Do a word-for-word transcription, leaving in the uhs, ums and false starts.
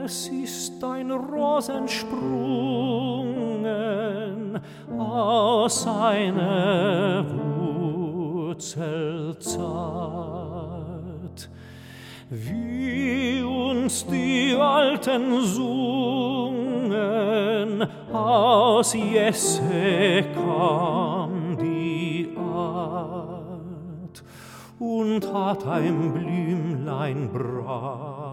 es ist ein Rosensprungen aus seiner Wurzel zart. Wie uns die Alten sungen, aus Jesse kam die Art und hat ein Blümlein brav